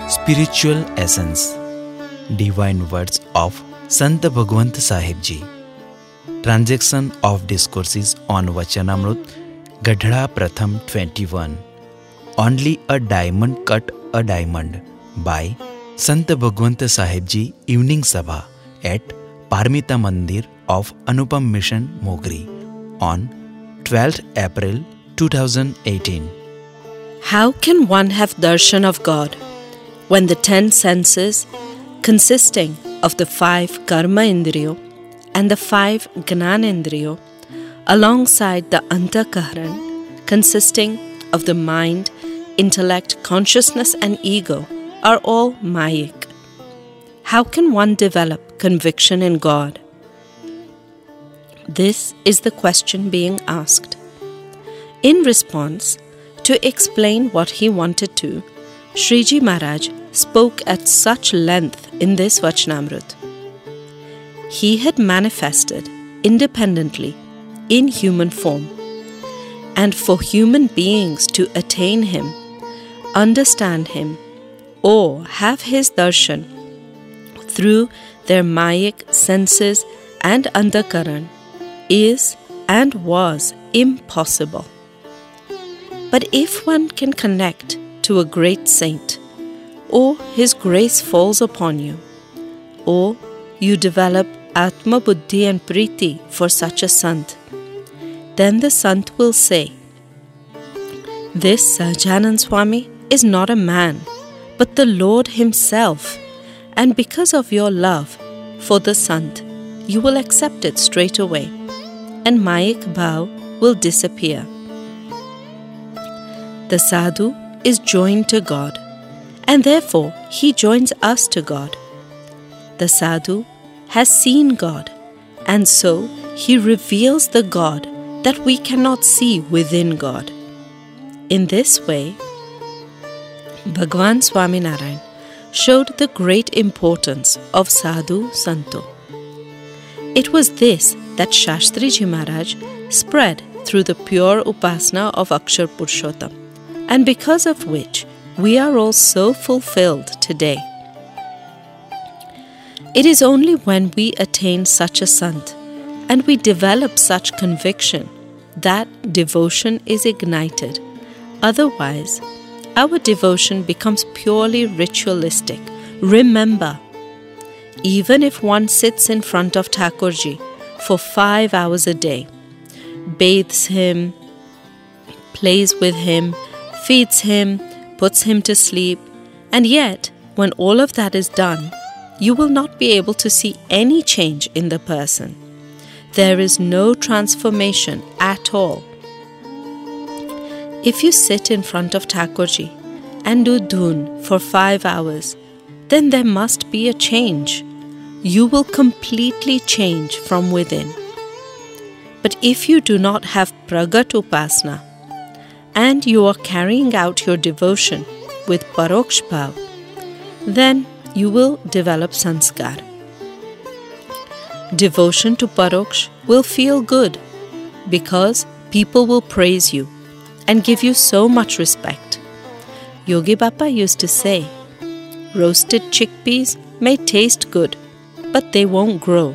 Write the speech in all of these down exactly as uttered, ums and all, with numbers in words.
Spiritual Essence, Divine Words of Sant Bhagwant Sahib Ji. Transaction of Discourses on Vachanamrut, Gadhda Pratham twenty-one. Only a Diamond Cut a Diamond by Sant Bhagwant Sahib Ji Evening Sabha at Parmita Mandir of Anupam Mission, Mogri on twelfth April twenty eighteen. How can one have darshan of God when the ten senses, consisting of the five karma indriyo and the five gnana indriyo, alongside the antakaran, consisting of the mind, intellect, consciousness and ego, are all mayic? How can one develop conviction in God? This is the question being asked. In response, to explain what he wanted to, Shriji Maharaj spoke at such length in this Vachanamrut. He had manifested independently in human form, and for human beings to attain him, understand him, or have his darshan through their mayic senses and antakaran is and was impossible. But if one can connect to a great saint, or his grace falls upon you, or you develop Atma Buddhi and Priti for such a sant, then the sant will say, "This Sahajanand Swami is not a man, but the Lord himself, and because of your love for the sant, you will accept it straight away, and Mayik Bhav will disappear." The sadhu is joined to God, and therefore he joins us to God. The sadhu has seen God, and so he reveals the God that we cannot see within God. In this way, Bhagwan Swaminarayan showed the great importance of sadhu santo. It was this that Shastriji Maharaj spread through the pure upasana of Akshar Purushottam, and because of which we are all so fulfilled today. It is only when we attain such a sant and we develop such conviction that devotion is ignited. Otherwise, our devotion becomes purely ritualistic. Remember, even if one sits in front of Thakurji for five hours a day, bathes him, plays with him, feeds him, puts him to sleep, and yet, when all of that is done, you will not be able to see any change in the person. There is no transformation at all. If you sit in front of Thakurji and do dhun for five hours, then there must be a change. You will completely change from within. But if you do not have pragat upasana, and you are carrying out your devotion with paroksh bhav, then you will develop sanskar. Devotion to paroksh will feel good because people will praise you and give you so much respect. Yogi Bappa used to say, roasted chickpeas may taste good, but they won't grow.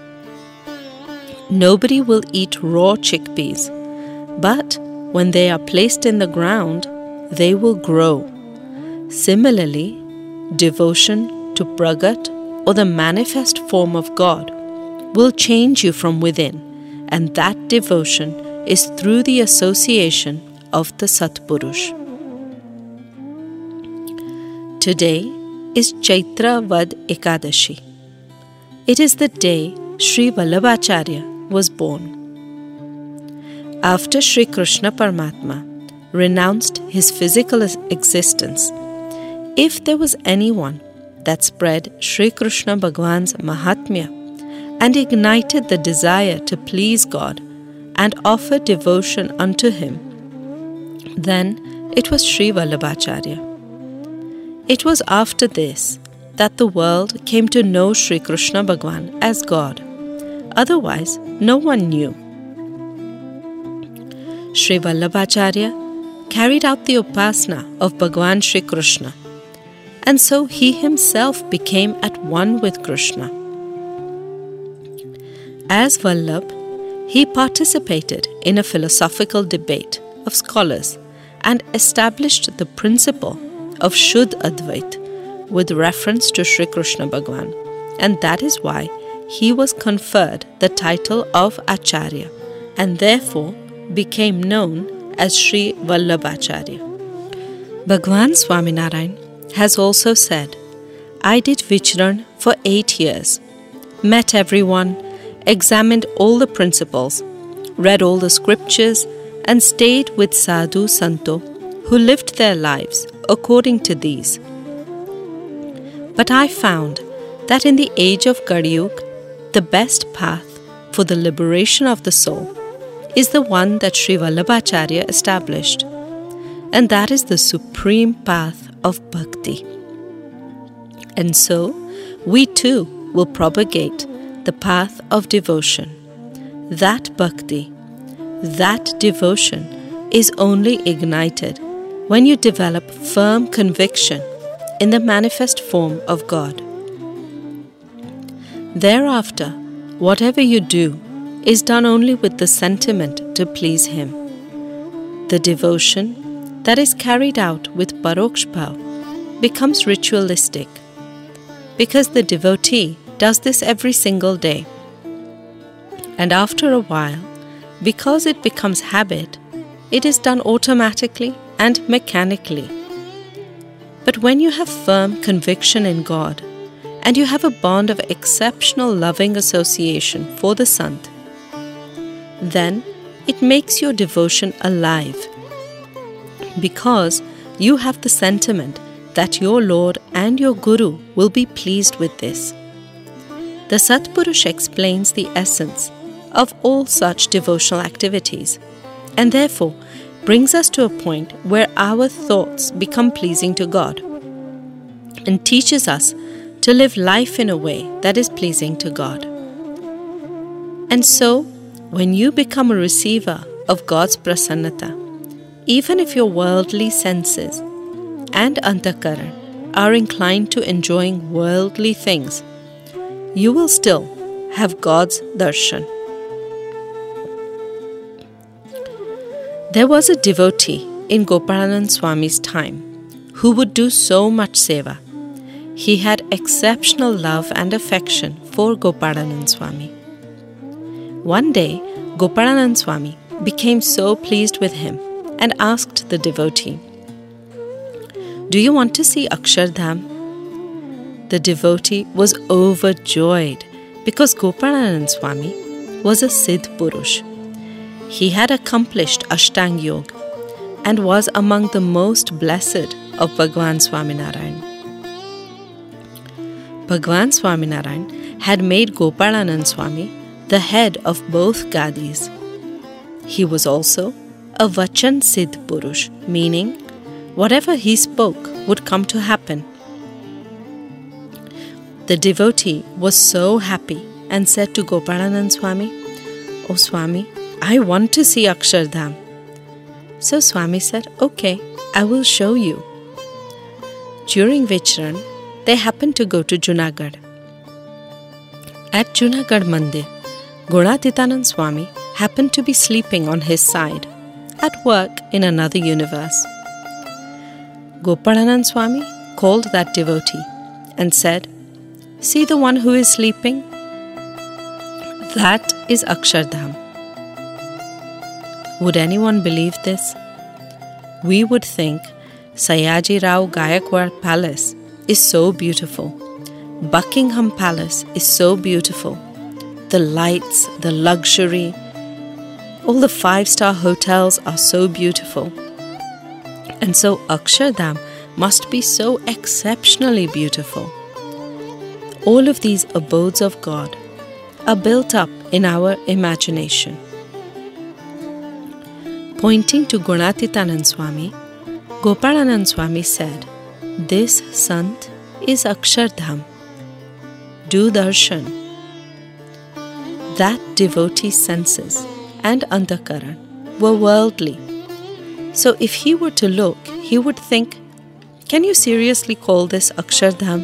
Nobody will eat raw chickpeas, but when they are placed in the ground, they will grow. Similarly, devotion to Pragat or the manifest form of God will change you from within, and that devotion is through the association of the Satpurush. Today is Chaitra Vad Ekadashi. It is the day Sri Vallabhacharya was born. After Sri Krishna Paramatma renounced his physical existence, if there was anyone that spread Sri Krishna Bhagwan's Mahatmya and ignited the desire to please God and offer devotion unto him, then it was Sri Vallabhacharya. It was after this that the world came to know Sri Krishna Bhagwan as God. Otherwise, no one knew. Sri Vallabhacharya carried out the upasana of Bhagwan Sri Krishna, and so he himself became at one with Krishna. As Vallabh, he participated in a philosophical debate of scholars and established the principle of Shuddh Advait with reference to Sri Krishna Bhagwan, and that is why he was conferred the title of Acharya and therefore became known as Sri Vallabhacharya. Bhagwan Swaminarayan has also said, I did Vichran for eight years, met everyone, examined all the principles, read all the scriptures, and stayed with Sadhu Santo who lived their lives according to these. But I found that in the age of Kaliyuga, the best path for the liberation of the soul is the one that Sri Vallabhacharya established, and that is the supreme path of bhakti. And so, we too will propagate the path of devotion. That bhakti, that devotion is only ignited when you develop firm conviction in the manifest form of God. Thereafter, whatever you do is done only with the sentiment to please Him. The devotion that is carried out with Paroksh Bhav becomes ritualistic, because the devotee does this every single day. And after a while, because it becomes habit, it is done automatically and mechanically. But when you have firm conviction in God, and you have a bond of exceptional loving association for the Sant, then it makes your devotion alive, because you have the sentiment that your Lord and your Guru will be pleased with this. The Satpurush explains the essence of all such devotional activities, and therefore brings us to a point where our thoughts become pleasing to God, and teaches us to live life in a way that is pleasing to God. And so, when you become a receiver of God's prasannata, even if your worldly senses and antakaran are inclined to enjoying worldly things, you will still have God's darshan. There was a devotee in Gopalanand Swami's time who would do so much seva. He had exceptional love and affection for Gopalanand Swami. One day, Gopalanand Swami became so pleased with him and asked the devotee, "Do you want to see Akshardham?" The devotee was overjoyed because Gopalanand Swami was a Siddh Purush. He had accomplished Ashtang Yoga and was among the most blessed of Bhagwan Swaminarayan. Bhagwan Swaminarayan had made Gopalanand Swami the head of both Gadis. He was also a Vachan Siddh Purush, meaning whatever he spoke would come to happen. The devotee was so happy and said to Gopalanand Swami, "Oh Swami, I want to see Akshardham." So Swami said, "Okay, I will show you." During Vichran, they happened to go to Junagadh. At Junagadh Mandir, Gunatitanand Swami happened to be sleeping on his side, at work in another universe. Gopalanand Swami called that devotee and said, "See the one who is sleeping? That is Akshardham." Would anyone believe this? We would think Sayaji Rao Gayakwad Palace is so beautiful. Buckingham Palace is so beautiful. The lights, the luxury, all the five-star hotels are so beautiful. And so Akshardham must be so exceptionally beautiful. All of these abodes of God are built up in our imagination. Pointing to Gunatitanand Swami, Gopalanand Swami said, "This Sant is Akshardham. Do darshan." That devotee's senses and antakaran were worldly. So if he were to look, he would think, Can you seriously call this Akshardham?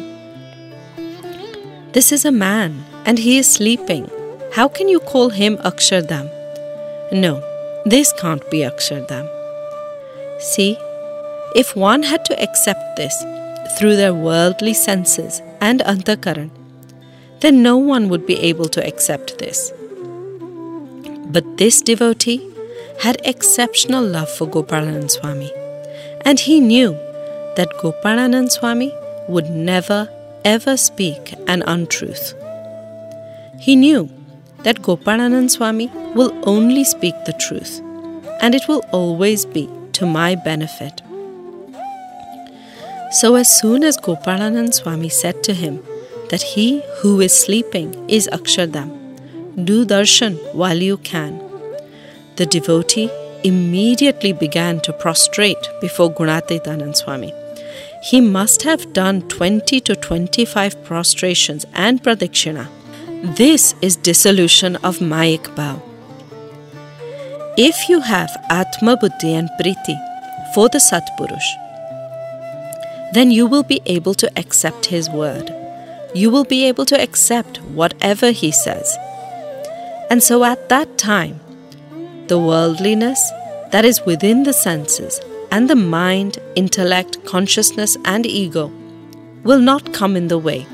This is a man and he is sleeping. How can you call him Akshardham? No, this can't be Akshardham. See, if one had to accept this through their worldly senses and antakaran, then no one would be able to accept this. But this devotee had exceptional love for Gopalanand Swami, and he knew that Gopalanand Swami would never ever speak an untruth. He knew that Gopalanand Swami will only speak the truth, and it will always be to my benefit. So as soon as Gopalanand Swami said to him that he who is sleeping is Akshardham, do darshan while you can, the devotee immediately began to prostrate before Gunatitanand Swami. He must have done twenty to twenty-five prostrations and pradakshina. This is dissolution of Mayik Bhav. If you have Atma Buddhi and Priti for the Satpurush, then you will be able to accept his word. You will be able to accept whatever he says. And so at that time, the worldliness that is within the senses and the mind, intellect, consciousness and ego will not come in the way.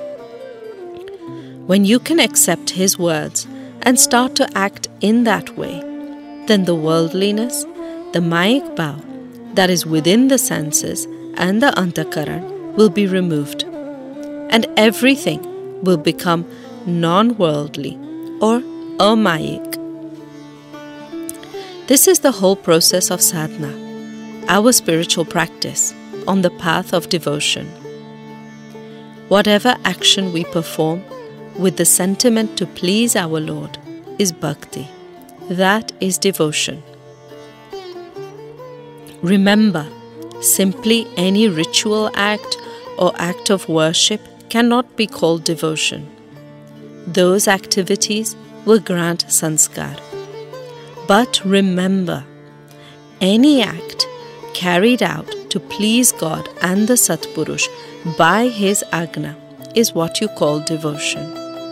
When you can accept his words and start to act in that way, then the worldliness, the Mayik Bhav that is within the senses and the antakaran will be removed, and everything will become non-worldly or amayik. This is the whole process of sadhana, our spiritual practice on the path of devotion. Whatever action we perform with the sentiment to please our Lord is bhakti. That is devotion. Remember, simply any ritual act or act of worship cannot be called devotion. Those activities will grant sanskar. But remember, any act carried out to please God and the Satpurush by his agna is what you call devotion.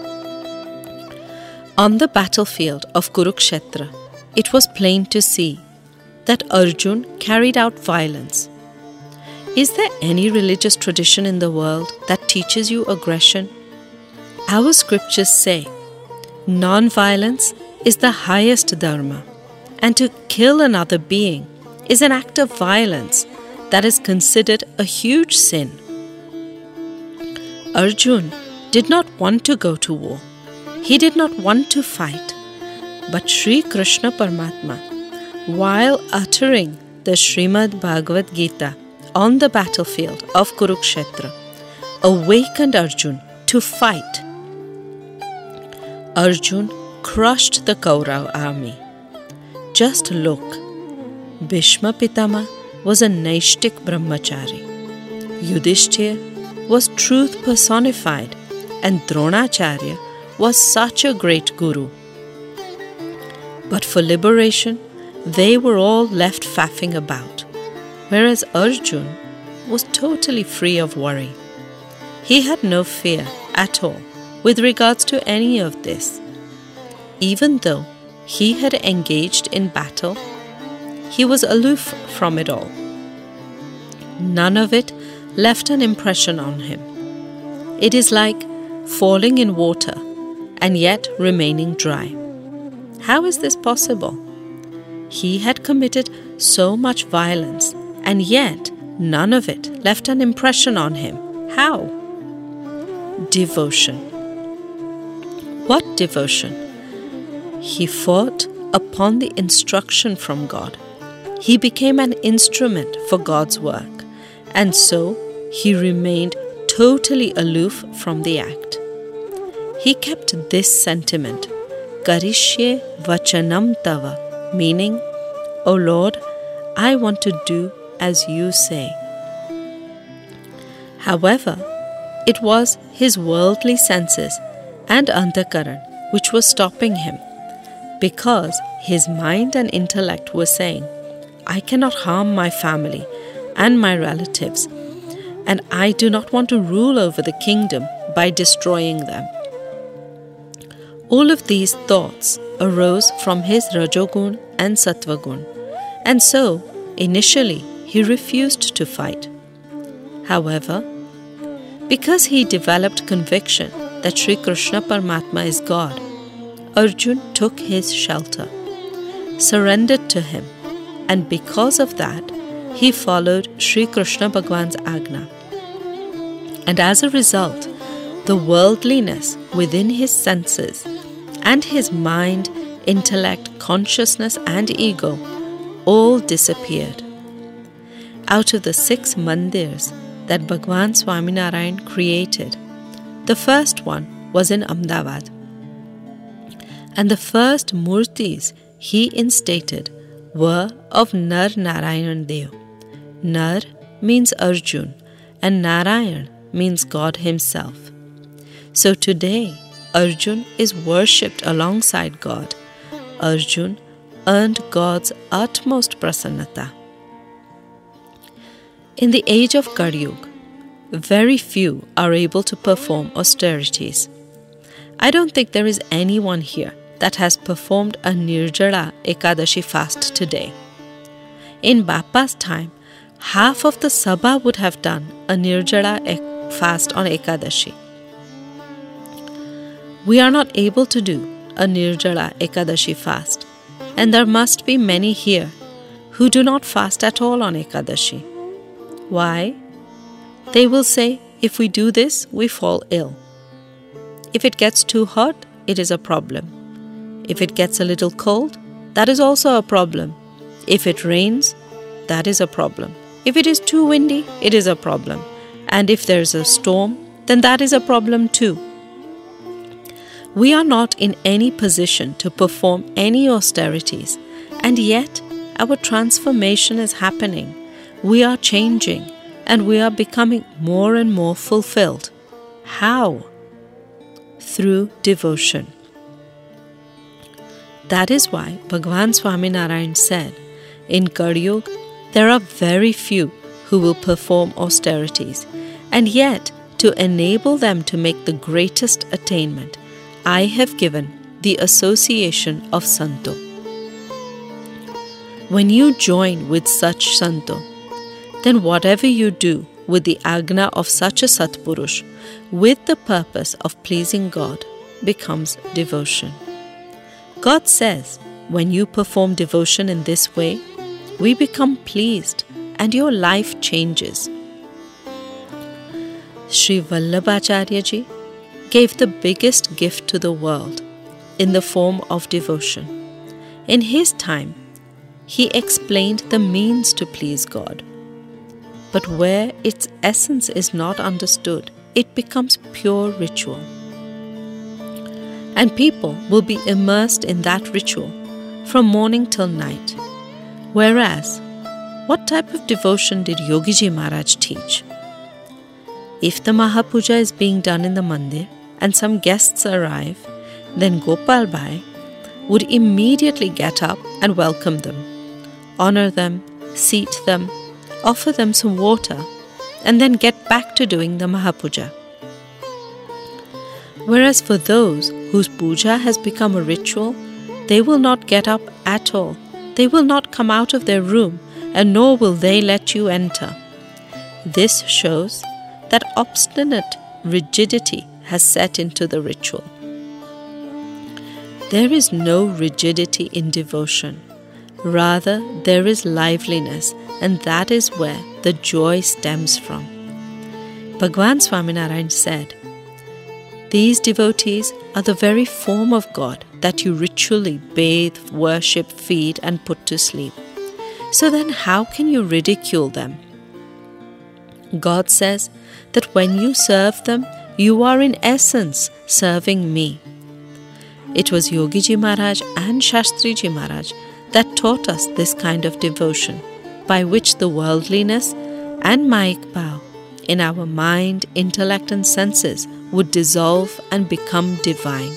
On the battlefield of Kurukshetra, it was plain to see that Arjun carried out violence. Is there any religious tradition in the world that teaches you aggression? Our scriptures say, non-violence is the highest dharma, and to kill another being is an act of violence that is considered a huge sin. Arjun did not want to go to war. He did not want to fight. But Sri Krishna Paramatma, while uttering the Srimad Bhagavad Gita on the battlefield of Kurukshetra, awakened Arjun to fight. Arjun crushed the Kaurav army. Just look, Bhishma Pitama was a Naishtik Brahmachari. Yudhishthir was truth personified, and Dronacharya was such a great guru. But for liberation, they were all left faffing about, whereas Arjun was totally free of worry. He had no fear at all with regards to any of this. Even though he had engaged in battle, he was aloof from it all. None of it left an impression on him. It is like falling in water and yet remaining dry. How is this possible? He had committed so much violence, and yet none of it left an impression on him. How? Devotion. What devotion? He fought upon the instruction from God. He became an instrument for God's work, and so he remained totally aloof from the act. He kept this sentiment, Karishye Vachanam Tava, meaning, O Lord, I want to do as you say. However, it was his worldly senses and antakaran which was stopping him, because his mind and intellect were saying, I cannot harm my family and my relatives and I do not want to rule over the kingdom by destroying them. All of these thoughts arose from his Rajogun and Sattvagun, and so, initially, he refused to fight. However, because he developed conviction that Sri Krishna Paramatma is God, Arjun took his shelter, surrendered to him, and because of that, he followed Sri Krishna Bhagwan's Agna. And as a result, the worldliness within his senses and his mind, intellect, consciousness and ego all disappeared. Out of the six mandirs that Bhagwan Swaminarayan created, the first one was in Ahmedabad. And the first murtis he instated were of Nar Narayan Dev. Nar means Arjun and Narayan means God himself. So today, Arjun is worshipped alongside God. Arjun earned God's utmost prasannata. In the age of Kali Yuga, very few are able to perform austerities. I don't think there is anyone here that has performed a Nirjala Ekadashi fast today. In Bapa's time, half of the Sabha would have done a Nirjala fast on Ekadashi. We are not able to do a Nirjala Ekadashi fast, and there must be many here who do not fast at all on Ekadashi. Why? They will say, if we do this, we fall ill. If it gets too hot, it is a problem. If it gets a little cold, that is also a problem. If it rains, that is a problem. If it is too windy, it is a problem. And if there is a storm, then that is a problem too. We are not in any position to perform any austerities, and yet our transformation is happening. We are changing, and we are becoming more and more fulfilled. How? Through devotion. That is why Bhagwan Swaminarayan said, in Kali Yuga, there are very few who will perform austerities, and yet, to enable them to make the greatest attainment, I have given the association of Santo. When you join with such Santo, then whatever you do with the Agna of such a Satpurush, with the purpose of pleasing God, becomes devotion. God says, when you perform devotion in this way, we become pleased and your life changes. Sri Vallabhacharya Ji gave the biggest gift to the world in the form of devotion. In his time, he explained the means to please God. But where its essence is not understood, it becomes pure ritual. And people will be immersed in that ritual from morning till night. Whereas, what type of devotion did Yogiji Maharaj teach? If the Mahapuja is being done in the mandir and some guests arrive, then Gopal Bhai would immediately get up and welcome them, honor them, seat them, offer them some water, and then get back to doing the Mahapuja. Whereas for those whose puja has become a ritual, they will not get up at all. They will not come out of their room, and nor will they let you enter. This shows that obstinate rigidity has set into the ritual. There is no rigidity in devotion. Rather, there is liveliness, and that is where the joy stems from. Bhagwan Swaminarayan said, these devotees are the very form of God that you ritually bathe, worship, feed, and put to sleep. So then how can you ridicule them? God says that when you serve them, you are in essence serving me. It was Yogiji Maharaj and Shastriji Maharaj that taught us this kind of devotion, by which the worldliness and Mayik bhav in our mind, intellect and senses would dissolve and become divine.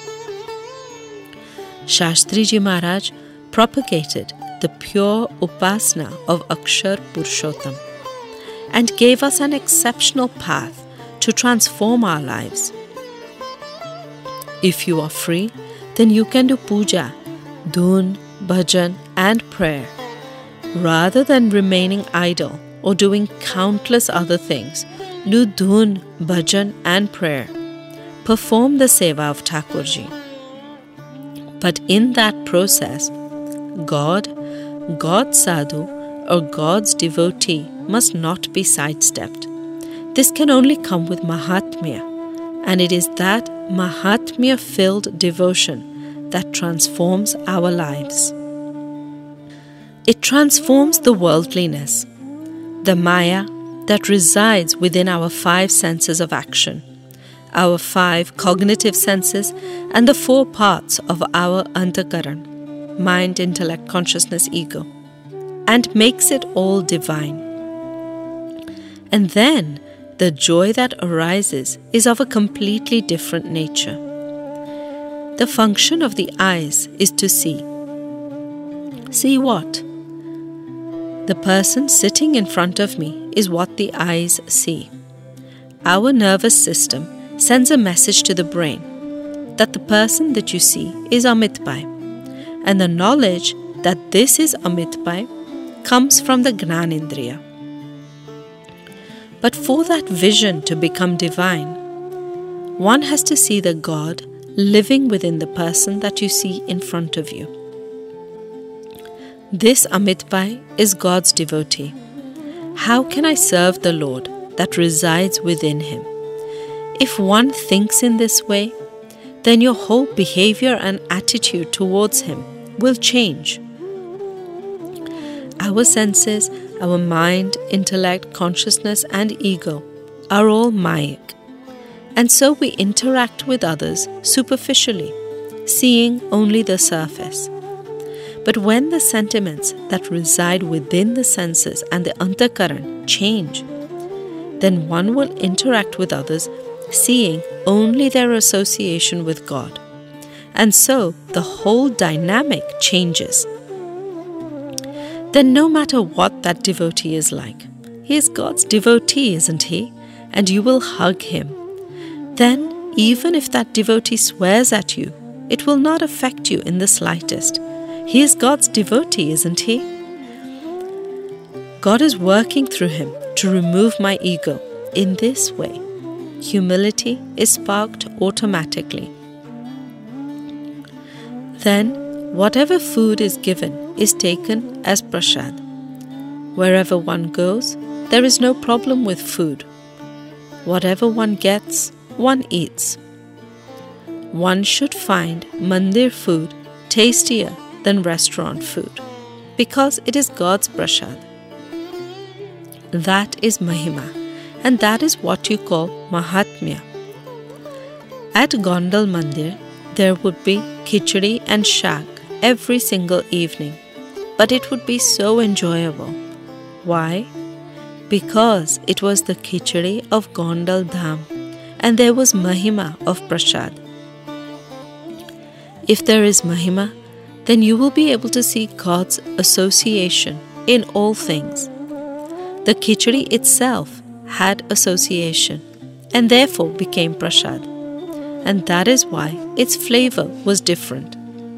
Shastriji Maharaj propagated the pure upasana of Akshar Purushottam. and gave us an exceptional path to transform our lives. If you are free, then you can do puja, dhun, bhajan and prayer. Rather than remaining idle or doing countless other things, do dhun, bhajan and prayer. Perform the seva of Thakurji. But in that process, God, God's sadhu or God's devotee must not be sidestepped. This can only come with Mahatmya, and it is that Mahatmya-filled devotion that transforms our lives. It transforms the worldliness, the Maya that resides within our five senses of action, our five cognitive senses, and the four parts of our antakaran, mind, intellect, consciousness, ego, and makes it all divine. And then the joy that arises is of a completely different nature. The function of the eyes is to see. See what? The person sitting in front of me is what the eyes see. Our nervous system sends a message to the brain that the person that you see is Amitbai, and the knowledge that this is Amitbai comes from the Gnanindriya. But for that vision to become divine, one has to see the God living within the person that you see in front of you. This Amitbai is God's devotee. How can I serve the Lord that resides within him? If one thinks in this way, then your whole behavior and attitude towards him will change. Our senses, our mind, intellect, consciousness, and ego are all Mayic. And so we interact with others superficially, seeing only the surface. But when the sentiments that reside within the senses and the antakaran change, then one will interact with others seeing only their association with God. And so the whole dynamic changes. Then no matter what that devotee is like, he is God's devotee, isn't he? And you will hug him. Then, even if that devotee swears at you, it will not affect you in the slightest. He is God's devotee, isn't he? God is working through him to remove my ego. In this way, humility is sparked automatically. Then, whatever food is given is taken as prasad. Wherever one goes, there is no problem with food. Whatever one gets, one eats. One should find mandir food tastier than restaurant food, because it is God's prasad. That is Mahima, and that is what you call Mahatmya. At Gondal Mandir, there would be khichdi and shag every single evening, but it would be so enjoyable. Why? Because it was the khichdi of Gondal Dham, and there was Mahima of Prasad. If there is Mahima, then you will be able to see God's association in all things. The khichdi itself had association and therefore became prasad, and that is why its flavor was different.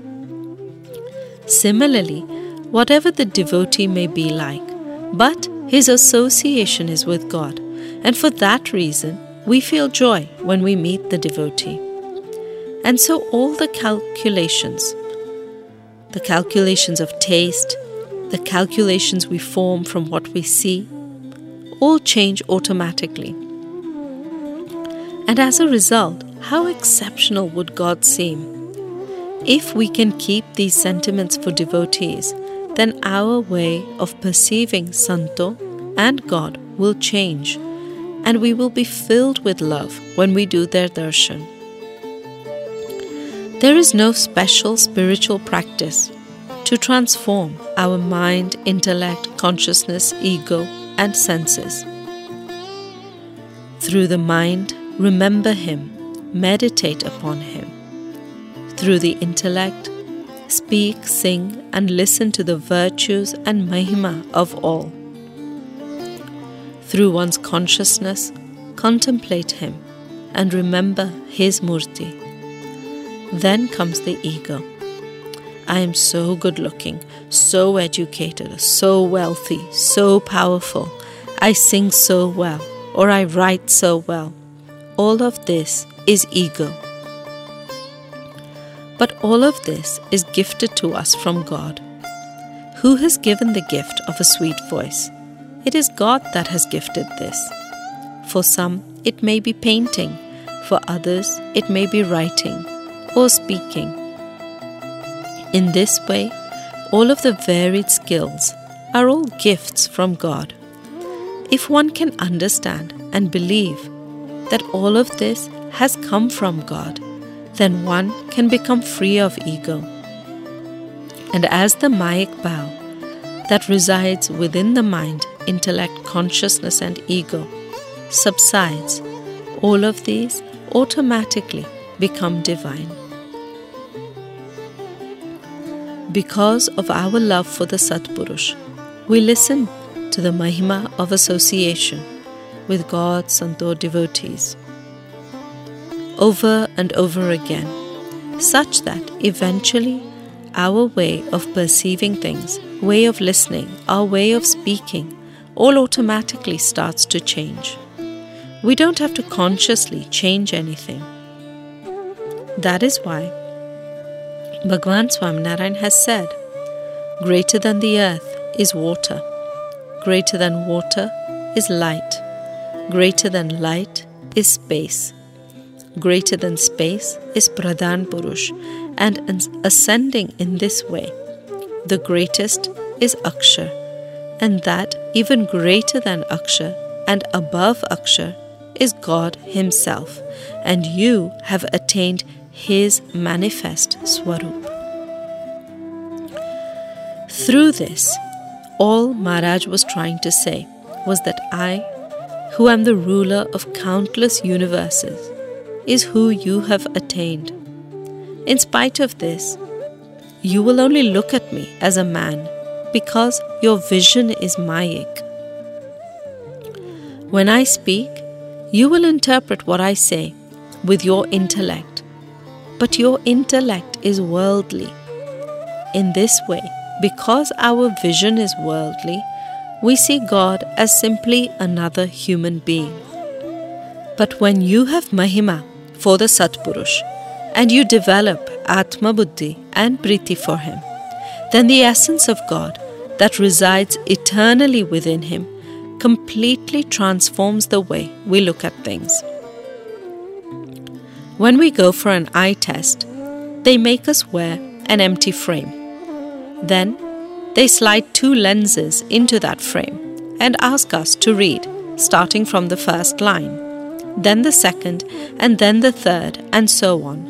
Similarly, whatever the devotee may be like, but his association is with God, and for that reason we feel joy when we meet the devotee. And so all the calculations, the calculations of taste, the calculations we form from what we see, all change automatically. And as a result, how exceptional would God seem? If we can keep these sentiments for devotees, then our way of perceiving Santo and God will change, and we will be filled with love when we do their darshan. There is no special spiritual practice to transform our mind, intellect, consciousness, ego, and senses. Through the mind, remember Him, meditate upon Him. Through the intellect, speak, sing, and listen to the virtues and mahima of all. Through one's consciousness, contemplate him and remember his murti. Then comes the ego. I am so good looking, so educated, so wealthy, so powerful. I sing so well, or I write so well. All of this is ego. But all of this is gifted to us from God. Who has given the gift of a sweet voice? It is God that has gifted this. For some, it may be painting. For others, it may be writing or speaking. In this way, all of the varied skills are all gifts from God. If one can understand and believe that all of this has come from God, then one can become free of ego. And as the Mayic bow that resides within the mind, intellect, consciousness and ego subsides, all of these automatically become divine. Because of our love for the Satpurush, we listen to the Mahima of association with God's Santo devotees over and over again, such that eventually our way of perceiving things, way of listening, our way of speaking, all automatically starts to change. We don't have to consciously change anything. That is why Bhagavan Swaminarayan has said, greater than the earth is water, greater than water is light, greater than light is space, greater than space is Pradhan Purush, and ascending in this way, the greatest is Akshar, and that even greater than Akshar and above Akshar is God Himself, and you have attained His manifest Swarup. Through this, all Maharaj was trying to say was that I, who am the ruler of countless universes, is who you have attained. In spite of this, you will only look at me as a man because your vision is Mayic. When I speak, you will interpret what I say with your intellect, but your intellect is worldly. In this way, because our vision is worldly, we see God as simply another human being. But when you have Mahima for the Satpurush, and you develop Atma Buddhi and Priti for him, then the essence of God that resides eternally within him completely transforms the way we look at things. When we go for an eye test, they make us wear an empty frame. Then they slide two lenses into that frame and ask us to read, starting from the first line, then the second, and then the third, and so on.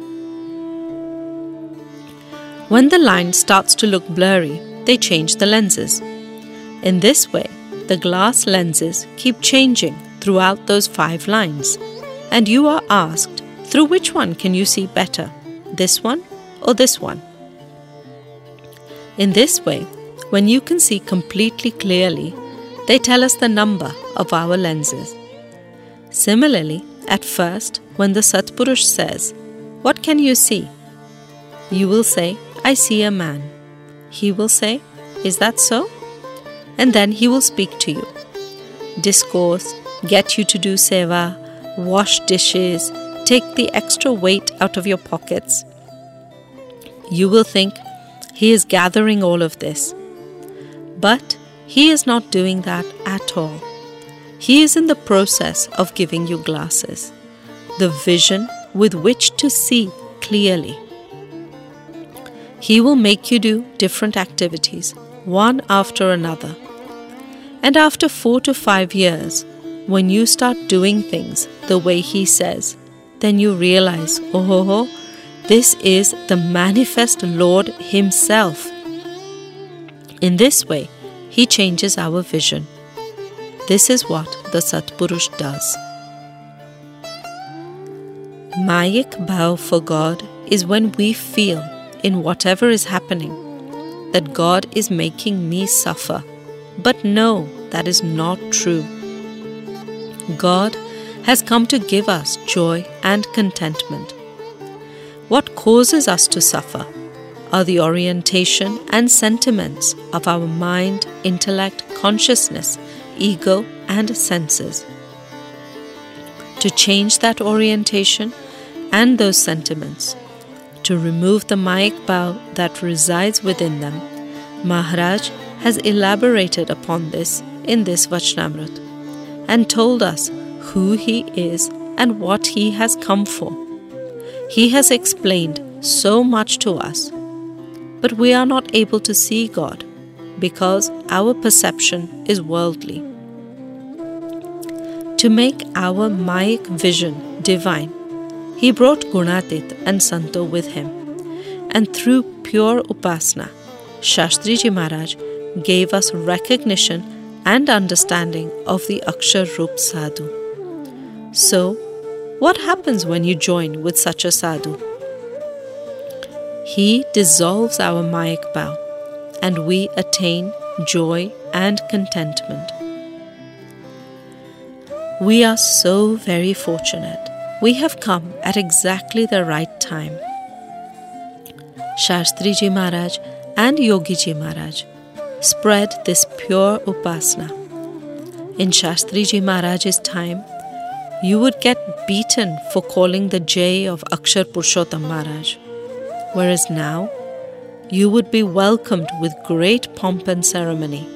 When the line starts to look blurry, they change the lenses. In this way, the glass lenses keep changing throughout those five lines, and you are asked, through which one can you see better, this one or this one? In this way, when you can see completely clearly, they tell us the number of our lenses. Similarly, at first, when the Satpurush says, "What can you see?" you will say, "I see a man." He will say, "Is that so?" And then he will speak to you, discourse, get you to do seva, wash dishes, take the extra weight out of your pockets. You will think he is gathering all of this. But he is not doing that at all. He is in the process of giving you glasses, the vision with which to see clearly. He will make you do different activities, one after another. And after four to five years, when you start doing things the way he says, then you realize, oh, ho, ho, this is the manifest Lord himself. In this way, he changes our vision. This is what the Satpurush does. Mayic bhav for God is when we feel in whatever is happening that God is making me suffer. But no, that is not true. God has come to give us joy and contentment. What causes us to suffer are the orientation and sentiments of our mind, intellect, consciousness, ego, and senses. To change that orientation and those sentiments, to remove the Mayic bow that resides within them, Maharaj has elaborated upon this in this Vachanamrut and told us who he is and what he has come for. He has explained so much to us, but we are not able to see God because our perception is worldly. To make our Mayic vision divine, he brought Gunatit and Santo with him, and through pure Upasana, Shastriji Maharaj gave us recognition and understanding of the Akshar Rup Sadhu. So, what happens when you join with such a sadhu? He dissolves our Mayic bow, and we attain joy and contentment. We are so very fortunate. We have come at exactly the right time. Shastriji Maharaj and Yogiji Maharaj spread this pure Upasana. In Shastriji Maharaj's time, you would get beaten for calling the Jai of Akshar Purushottam Maharaj, whereas now you would be welcomed with great pomp and ceremony.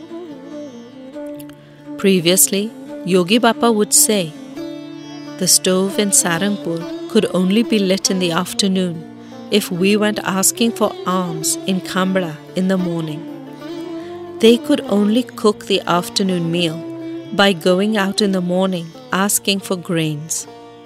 Previously, Yogi Bappa would say, the stove in Sarangpur could only be lit in the afternoon if we went asking for alms in Kambla in the morning. They could only cook the afternoon meal by going out in the morning asking for grains.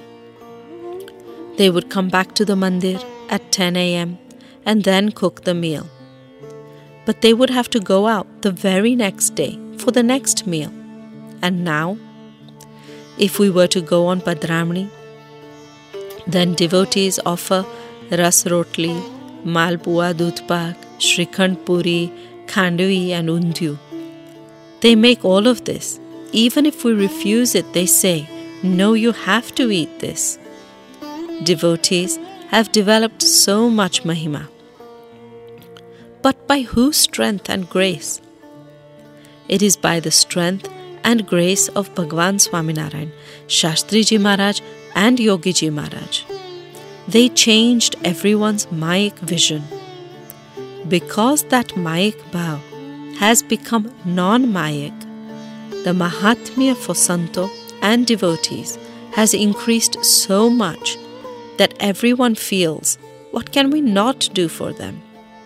They would come back to the mandir at ten a.m. and then cook the meal. But they would have to go out the very next day for the next meal. And now, if we were to go on Padramani, then devotees offer Ras Rotli, Malpua Dudhpak, Shrikhand Puri, Khandvi and Undhiyu. They make all of this. Even if we refuse it, they say, no, you have to eat this. Devotees have developed so much Mahima. But by whose strength and grace? It is by the strength and grace of Bhagwan Swaminarayan, Shastriji Maharaj and Yogiji Maharaj. They changed everyone's Mayic vision. Because that Mayic bow has become non-Mayic, the Mahatmya for Santo and devotees has increased so much that everyone feels, what can we not do for them?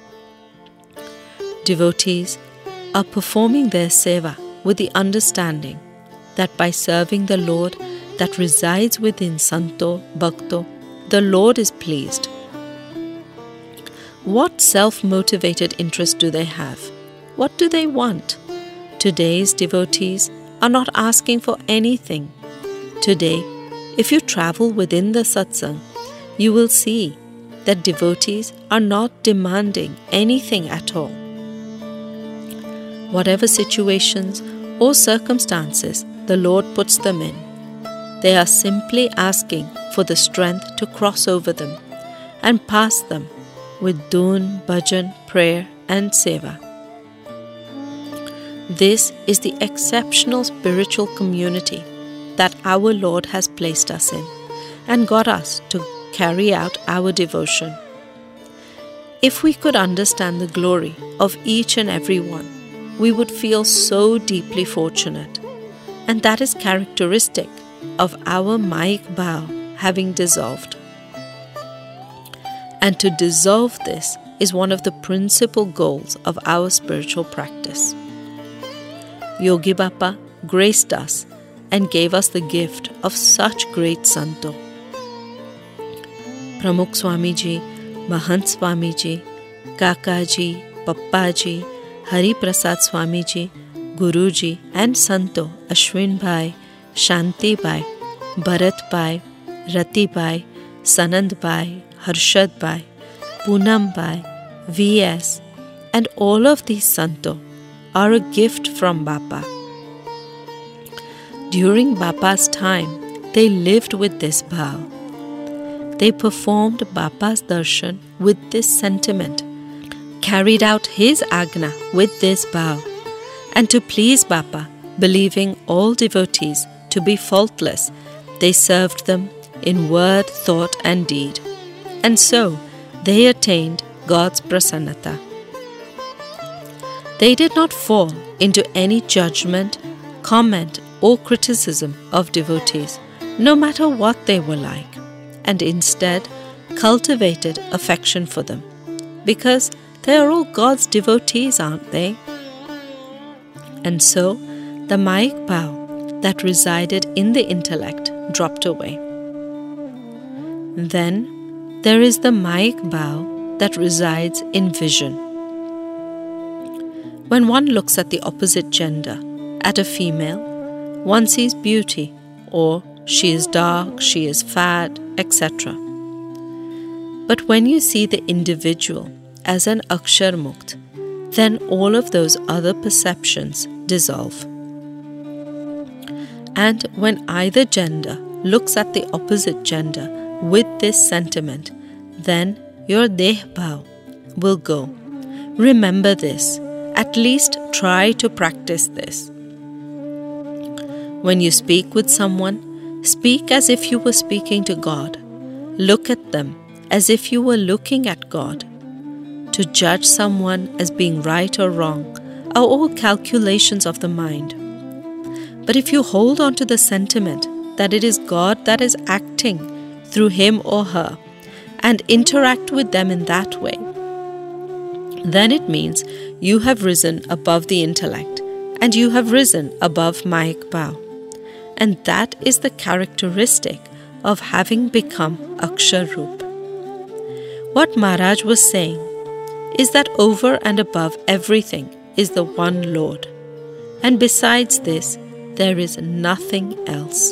Devotees are performing their seva with the understanding that by serving the Lord that resides within Santo, Bhakto, the Lord is pleased. What self-motivated interest do they have? What do they want? Today's devotees are not asking for anything. Today, if you travel within the satsang, you will see that devotees are not demanding anything at all. Whatever situations or circumstances the Lord puts them in, they are simply asking for the strength to cross over them and pass them with dun, bhajan, prayer and seva. This is the exceptional spiritual community that our Lord has placed us in and got us to carry out our devotion. If we could understand the glory of each and every one, we would feel so deeply fortunate. And that is characteristic of our Mayic bow having dissolved. And to dissolve this is one of the principal goals of our spiritual practice. Yogi Bappa graced us and gave us the gift of such great Santo. Pramukh Swamiji, Mahant Swamiji, Kakaji, Pappaji, Hari Prasad Swamiji, Guruji and Santo Ashwin Bhai, Shanti Bhai, Bharat Bhai, Rati Bhai, Sanand Bhai, Harshad Bhai, Poonam Bhai, V S and all of these Santo are a gift from Bappa. During Bapa's time, they lived with this bhav. They performed Bapa's darshan with this sentiment, carried out his agna with this bhav, and to please Bapa, believing all devotees to be faultless, they served them in word, thought and deed. And so they attained God's prasannata. They did not fall into any judgment, comment or criticism of devotees, no matter what they were like, and instead cultivated affection for them, because they are all God's devotees, aren't they? And so the Mayik bhav that resided in the intellect dropped away. Then there is the Mayik bhav that resides in vision. When one looks at the opposite gender, at a female, one sees beauty, or she is dark, she is fat, et cetera. But when you see the individual as an Akshar Mukt, then all of those other perceptions dissolve. And when either gender looks at the opposite gender with this sentiment, then your Deh Bhav will go. Remember this. At least try to practice this. When you speak with someone, speak as if you were speaking to God. Look at them as if you were looking at God. To judge someone as being right or wrong are all calculations of the mind. But if you hold on to the sentiment that it is God that is acting through him or her and interact with them in that way, then it means you have risen above the intellect and you have risen above Mayik bhav. And that is the characteristic of having become Akshar Roop. What Maharaj was saying is that over and above everything is the one Lord, and besides this, there is nothing else.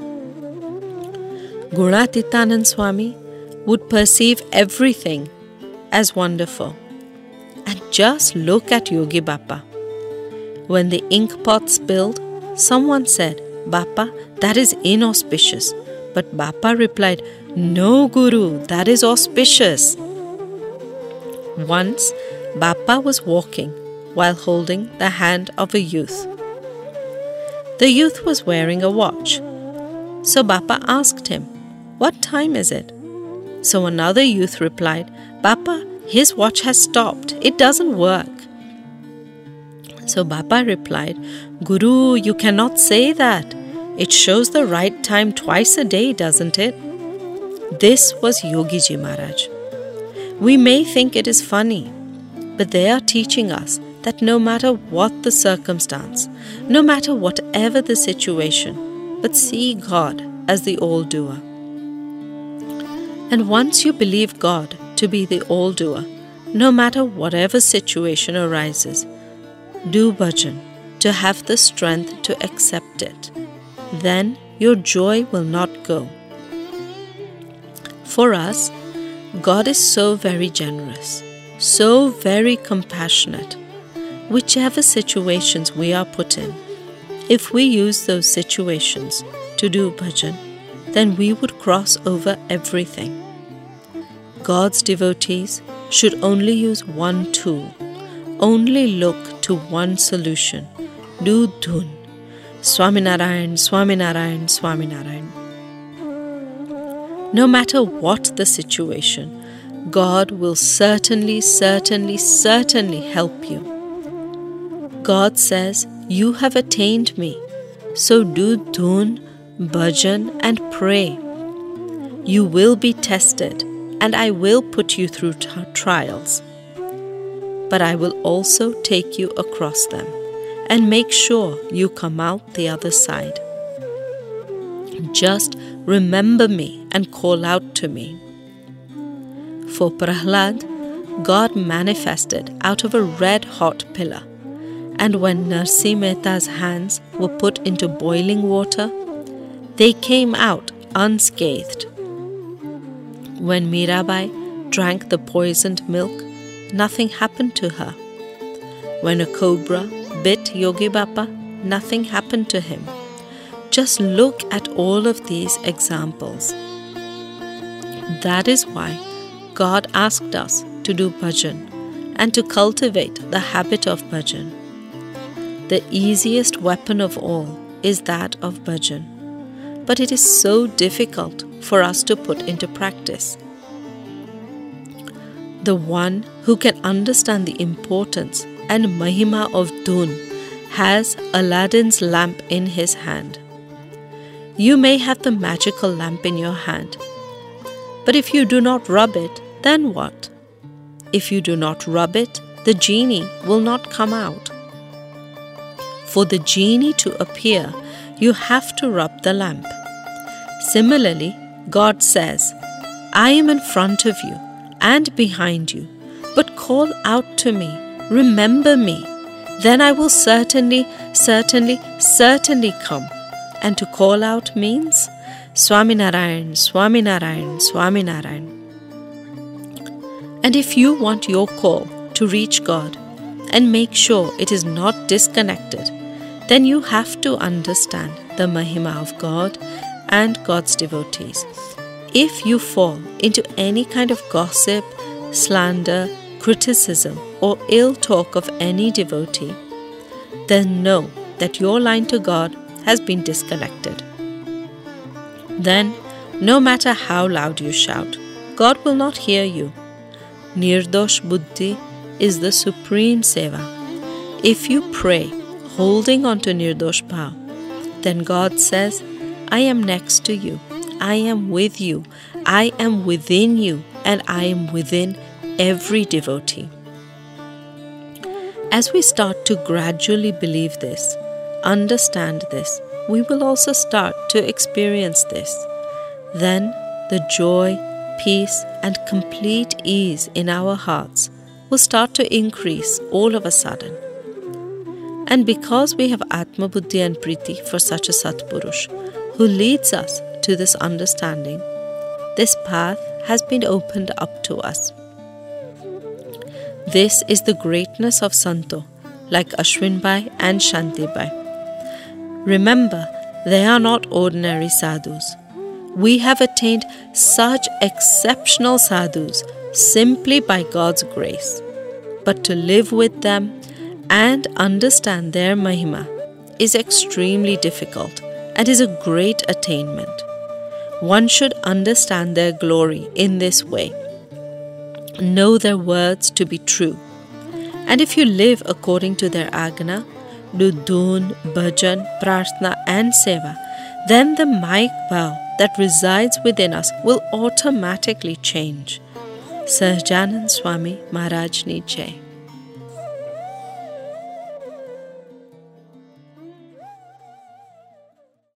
Gunatitanand Swami would perceive everything as wonderful. And just look at Yogi Bappa. When the ink pot spilled, someone said, "Bappa, that is inauspicious." But Bappa replied, "No, Guru, that is auspicious." Once, Bappa was walking while holding the hand of a youth. The youth was wearing a watch. So Bappa asked him, "What time is it?" So another youth replied, "Bappa, his watch has stopped. It doesn't work." So Bappa replied, "Guru, you cannot say that. It shows the right time twice a day, doesn't it?" This was Yogi Ji Maharaj. We may think it is funny, but they are teaching us that no matter what the circumstance, no matter whatever the situation, but see God as the all-doer. And once you believe God to be the all-doer, no matter whatever situation arises, do bhajan to have the strength to accept it. Then your joy will not go. For us, God is so very generous, so very compassionate. Whichever situations we are put in, if we use those situations to do bhajan, then we would cross over everything. God's devotees should only use one tool, only look to one solution. Do dhun. Swaminarayan, Swaminarayan, Swaminarayan. No matter what the situation, God will certainly, certainly, certainly help you. God says, "You have attained me, so do dhun, bhajan and pray. You will be tested, and I will put you through t- trials. But I will also take you across them and make sure you come out the other side. Just remember me and call out to me." For Prahlad, God manifested out of a red-hot pillar, and when Narsi Mehta's hands were put into boiling water, they came out unscathed. When Mirabai drank the poisoned milk, nothing happened to her. When a cobra bit Yogi Bappa, nothing happened to him. Just look at all of these examples. That is why God asked us to do bhajan and to cultivate the habit of bhajan. The easiest weapon of all is that of bhajan, but it is so difficult for us to put into practice. The one who can understand the importance and mahima of dhun has Aladdin's lamp in his hand. You may have the magical lamp in your hand, but if you do not rub it, then what? If you do not rub it, the genie will not come out. For the genie to appear, you have to rub the lamp. Similarly, God says, I am in front of you and behind you, but call out to me, remember me, then I will certainly, certainly, certainly come. And to call out means Swaminarayan, Swaminarayan, Swaminarayan. And if you want your call to reach God and make sure it is not disconnected, then you have to understand the mahima of God and God's devotees. If you fall into any kind of gossip, slander, criticism, or ill talk of any devotee, then know that your line to God has been disconnected. Then, no matter how loud you shout, God will not hear you. Nirdosh Buddhi is the supreme seva. If you pray holding on to Nirdosh Bhav, then God says, I am next to you, I am with you, I am within you, and I am within every devotee. As we start to gradually believe this, understand this, we will also start to experience this. Then the joy, peace, and complete ease in our hearts will start to increase all of a sudden. And because we have Atma Buddhi and Priti for such a Satpurush who leads us to this understanding, this path has been opened up to us. This is the greatness of Santo, like Ashwin Bhai and Shanti Bhai. Remember, they are not ordinary sadhus. We have attained such exceptional sadhus simply by God's grace. But to live with them and understand their mahima is extremely difficult and is a great attainment. One should understand their glory in this way. Know their words to be true. And if you live according to their agna, do dhun, bhajan, prarthna and seva, then the Mayik Bhav that resides within us will automatically change. Sahajanand Swami Maharaj Ni Jai.